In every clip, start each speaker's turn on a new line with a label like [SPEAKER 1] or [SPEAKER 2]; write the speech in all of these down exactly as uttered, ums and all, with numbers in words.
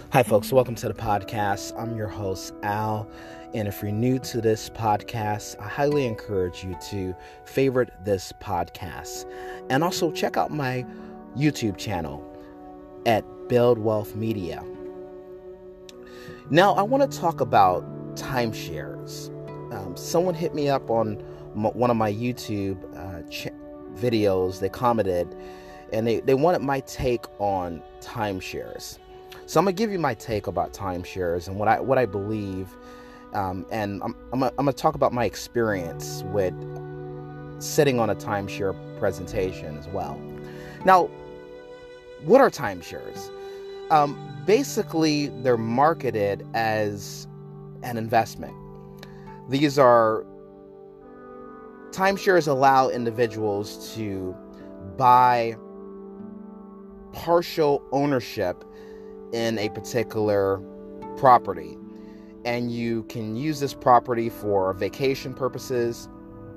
[SPEAKER 1] Hi, folks. Welcome to the podcast. I'm your host, Al. And if you're new to this podcast, I highly encourage you to favorite this podcast. And also check out my YouTube channel at Build Wealth Media. Now, I want to talk about timeshares. Um, someone hit me up on m- one of my YouTube uh, ch- videos. They commented, and they, they wanted my take on timeshares. So I'm gonna give you my take about timeshares and what I what I believe, um, and I'm I'm gonna, I'm gonna talk about my experience with sitting on a timeshare presentation as well. Now, what are timeshares? Um, basically, they're marketed as an investment. These are timeshares allow individuals to buy partial ownership in a particular property, and you can use this property for vacation purposes.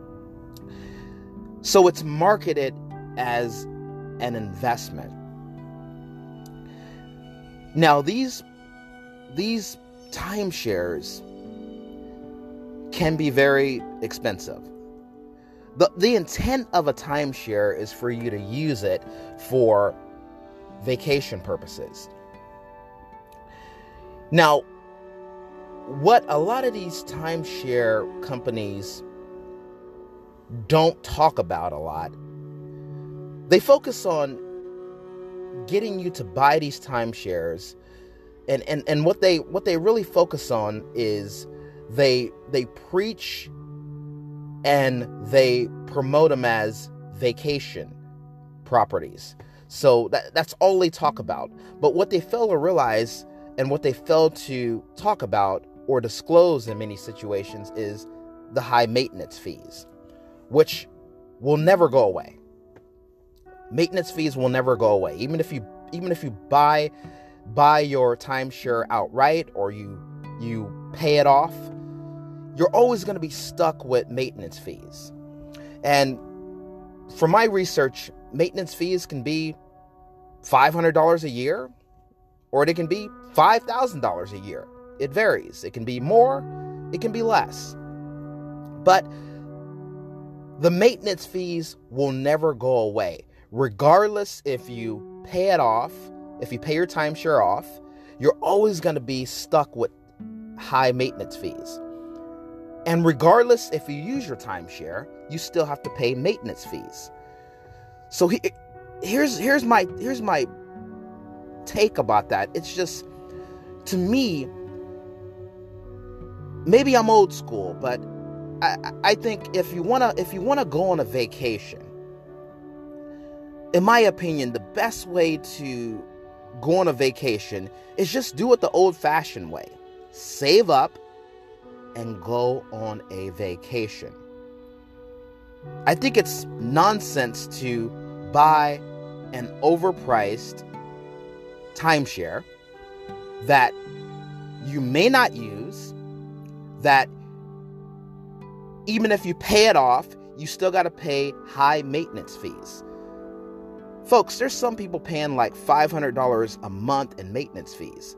[SPEAKER 1] So it's marketed as an investment. Now, these these timeshares can be very expensive. The, the intent of a timeshare is for you to use it for vacation purposes. Now, what a lot of these timeshare companies don't talk about a lot, they focus on getting you to buy these timeshares, and, and, and what they what they really focus on is they they preach and they promote them as vacation properties. So that, that's all they talk about. But what they fail to realize, and what they fail to talk about or disclose in many situations, is the high maintenance fees, which will never go away. Maintenance fees will never go away. Even if you even if you buy buy your timeshare outright, or you you pay it off, you're always going to be stuck with maintenance fees. And from my research, maintenance fees can be five hundred dollars a year, or it can be five thousand dollars a year. It varies. It can be more, it can be less. But the maintenance fees will never go away. Regardless if you pay it off, if you pay your timeshare off, you're always going to be stuck with high maintenance fees. And regardless if you use your timeshare, you still have to pay maintenance fees. So he, here's here's my here's my take about that. It's just, to me, maybe I'm old school, but I, I think if you wanna if you wanna go on a vacation, in my opinion, the best way to go on a vacation is just do it the old-fashioned way. Save up and go on a vacation. I think it's nonsense to buy an overpriced timeshare that you may not use, that even if you pay it off, you still got to pay high maintenance fees. Folks, there's some people paying like five hundred dollars a month in maintenance fees.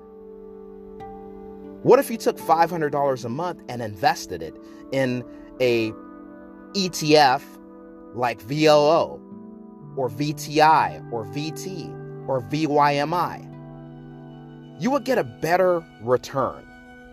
[SPEAKER 1] What if you took five hundred dollars a month and invested it in a E T F like V O O or V T I or V T or V Y M I? You would get a better return.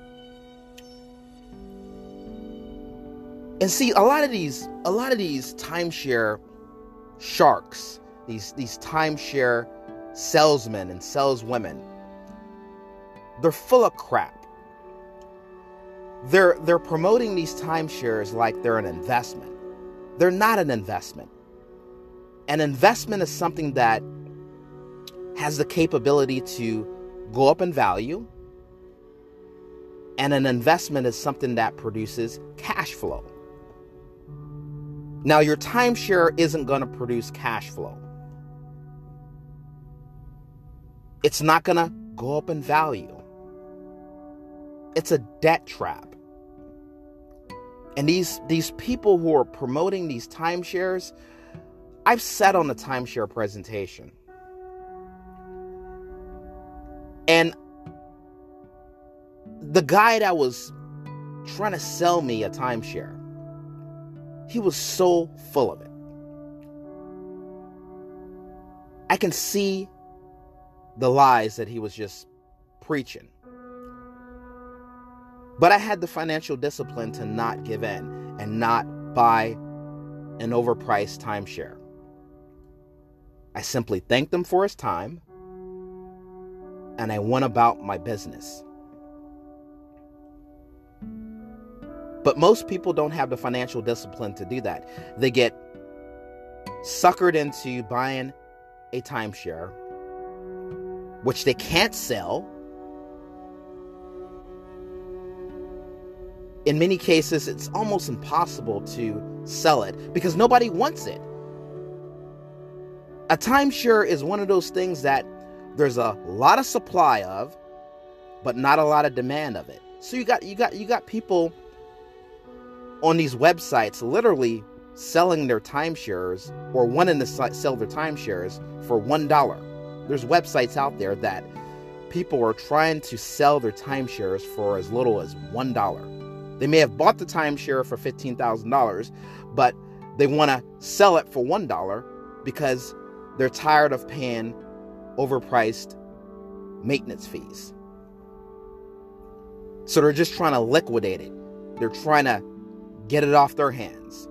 [SPEAKER 1] And see, a lot of these, a lot of these timeshare sharks, these, these timeshare salesmen and saleswomen, they're full of crap. They're, they're promoting these timeshares like they're an investment. They're not an investment. An investment is something that has the capability to go up in value, and an investment is something that produces cash flow. Now, your timeshare isn't going to produce cash flow. It's not going to go up in value. It's a debt trap. And these, these people who are promoting these timeshares, I've sat on a timeshare presentation. And the guy that was trying to sell me a timeshare, he was so full of it. I can see the lies that he was just preaching. But I had the financial discipline to not give in and not buy an overpriced timeshare. I simply thanked him for his time, and I went about my business. But most people don't have the financial discipline to do that. They get suckered into buying a timeshare, which they can't sell. In many cases, it's almost impossible to sell it because nobody wants it. A timeshare is one of those things that there's a lot of supply of, but not a lot of demand of it. So you got you got you got people on these websites literally selling their timeshares or wanting to sell their timeshares for one dollar. There's websites out there that people are trying to sell their timeshares for as little as one dollar. They may have bought the timeshare for fifteen thousand dollars, but they want to sell it for one dollar because they're tired of paying overpriced maintenance fees. So they're just trying to liquidate it. They're trying to get it off their hands.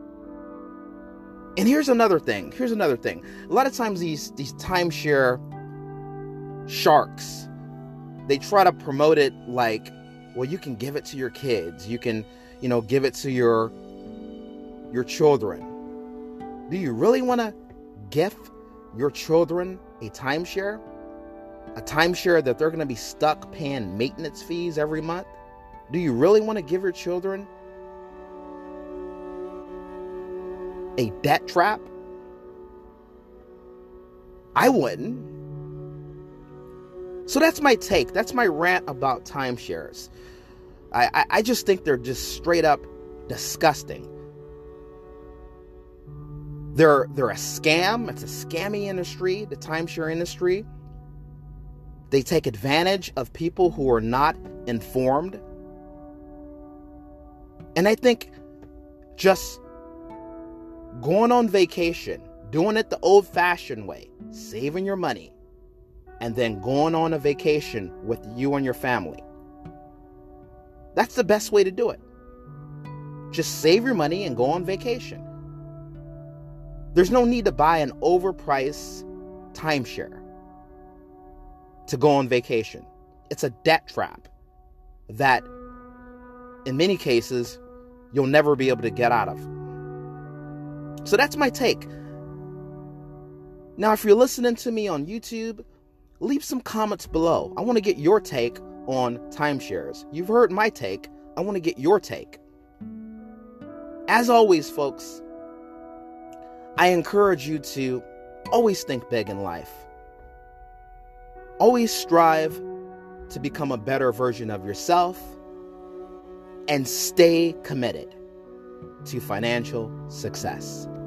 [SPEAKER 1] And here's another thing. Here's another thing. A lot of times these, these timeshare sharks, they try to promote it like, well, you can give it to your kids. You can, you know, give it to your, your children. Do you really want to gift your children a timeshare? A timeshare that they're going to be stuck paying maintenance fees every month? Do you really want to give your children a debt trap? I wouldn't. So that's my take. That's my rant about timeshares. I, I, I just think they're just straight up disgusting. They're they're a scam. It's a scammy industry, the timeshare industry. They take advantage of people who are not informed. And I think just going on vacation, doing it the old-fashioned way, saving your money, and then going on a vacation with you and your family. That's the best way to do it. Just save your money and go on vacation. There's no need to buy an overpriced timeshare to go on vacation. It's a debt trap that, in many cases, you'll never be able to get out of. So that's my take. Now, if you're listening to me on YouTube, leave some comments below. I want to get your take on timeshares. You've heard my take. I want to get your take. As always, folks, I encourage you to always think big in life. Always strive to become a better version of yourself and stay committed to financial success.